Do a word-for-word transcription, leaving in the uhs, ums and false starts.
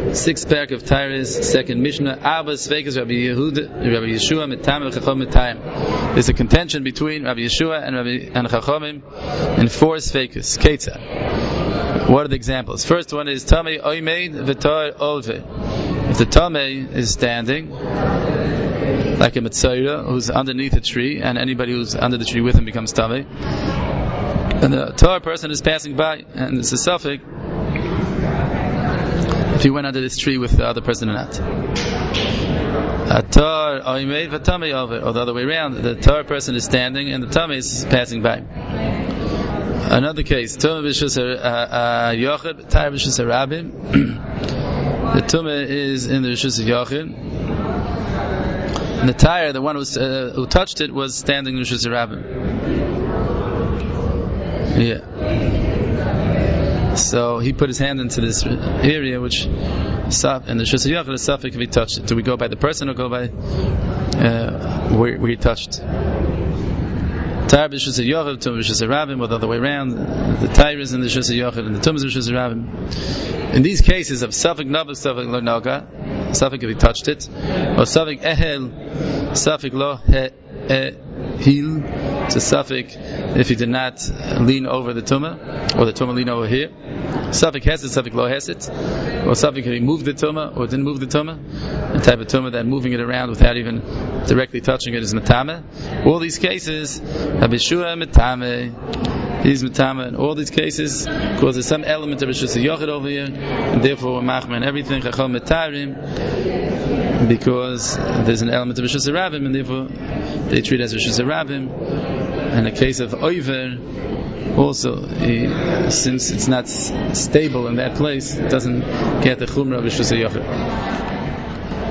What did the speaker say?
Sixth parak of Tyrus, second Mishnah. Abba Sveikas Rabbi Yehuda, Rabbi Yeshua Mitam Chacham Mitayim. There's a contention between Rabbi Yeshua and Rabbi and Chachamim in four Sveikas. Ketzah. What are the examples? First one is Tamei Oimeid V'Tar Olve. If the Tamei is standing, like a Mitzayra who's underneath a tree, and anybody who's under the tree with him becomes Tamei, and the Tar person is passing by, and it's a suffix if he went under this tree with the other person or not. Atar Oimeid V'Tamei Olve, or the other way around, the Tar person is standing and the Tamei is passing by. Another case, Tumah b'shus Yochid, Tayr b'shus Rabim. The Tumah is in the b'shus Yochid, and the Tayr, the one who, uh, who touched it, was standing in the b'shus Rabim. Yeah. So he put his hand into this area, which and the b'shus Yochid is suffix if he touched it. Do we go by the person or go by uh, where, where he touched? Tar b'shus Yochid, Tumah b'shus Rabim, or the other way around. The Tar is in the b'shus Yochid, and the Tumah is b'shus Rabim. In these cases of suffix nabak, suffix lo naga, suffix if he touched it, or suffix ehel, suffix lo he hil, it's a suffix if he did not lean over the Tumah, or the Tumah lean over here. Suffix heset, suffix lo heset, or suffix if he moved the Tumah or didn't move the Tumah. The type of Tumah that moving it around without even directly touching it is Metame. All these cases, Rabbi Yeshua Metame, he's Metame in all these cases, because there's some element of Rishus Yochid over here, and therefore we're Machmer and everything, Chacham Metarim, because there's an element of Rishus Rabim, and therefore they treat it as Rishus Rabim. And in the case of Oiver, also, he, since it's not s- stable in that place, it doesn't get the Chumrah of Rishus Yochid.